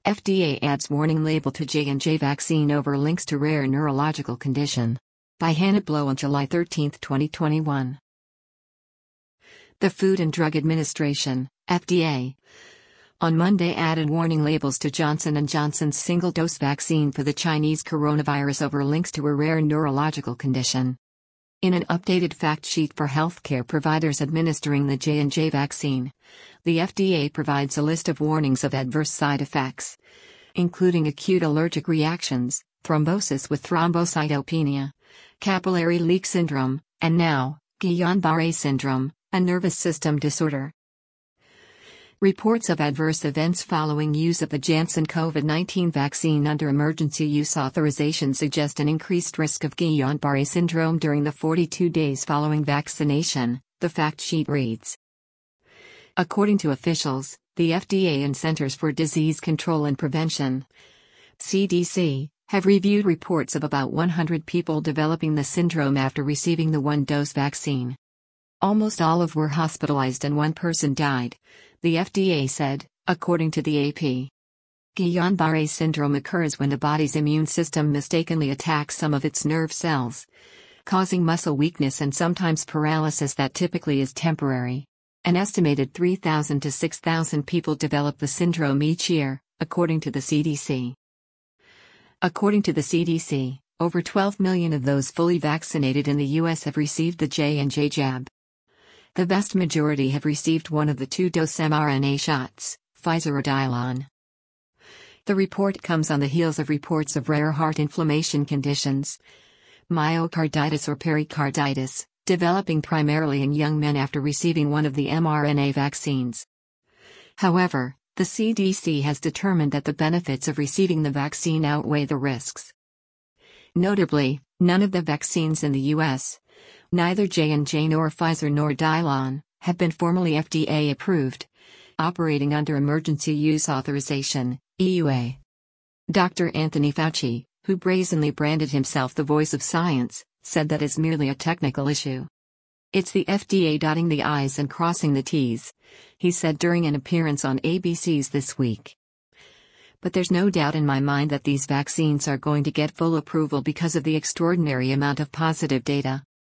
FDA adds warning label to J&J vaccine over links to rare neurological condition. By Hannah Blow on July 13, 2021. The Food and Drug Administration, FDA, on Monday added warning labels to Johnson & Johnson's single-dose vaccine for the Chinese coronavirus over links to a rare neurological condition. In an updated fact sheet for healthcare providers administering the J&J vaccine, the FDA provides a list of warnings of adverse side effects, including acute allergic reactions, thrombosis with thrombocytopenia, capillary leak syndrome, and now, Guillain-Barré syndrome, a nervous system disorder. Reports of adverse events following use of the Janssen COVID-19 vaccine under emergency use authorization suggest an increased risk of Guillain-Barré syndrome during the 42 days following vaccination, the fact sheet reads. According to officials, the FDA and Centers for Disease Control and Prevention, CDC, have reviewed reports of about 100 people developing the syndrome after receiving the one-dose vaccine. Almost all were hospitalized and one person died, the FDA said, according to the AP. Guillain-Barré syndrome occurs when the body's immune system mistakenly attacks some of its nerve cells, causing muscle weakness and sometimes paralysis that typically is temporary. An estimated 3,000 to 6,000 people develop the syndrome each year, according to the CDC. According to the CDC, over 12 million of those fully vaccinated in the U.S. have received the J&J jab. The vast majority have received one of the two-dose mRNA shots, Pfizer or Dylan. The report comes on the heels of reports of rare heart inflammation conditions, myocarditis or pericarditis, developing primarily in young men after receiving one of the mRNA vaccines. However, the CDC has determined that the benefits of receiving the vaccine outweigh the risks. Notably, none of the vaccines in the U.S., neither J&J nor Pfizer nor Dylan, have been formally FDA approved, operating under Emergency Use Authorization, EUA. Dr. Anthony Fauci, who brazenly branded himself the voice of science, said that is merely a technical issue. It's the FDA dotting the I's and crossing the T's, he said during an appearance on ABC's This Week. But there's no doubt in my mind that these vaccines are going to get full approval because of the extraordinary amount of positive data.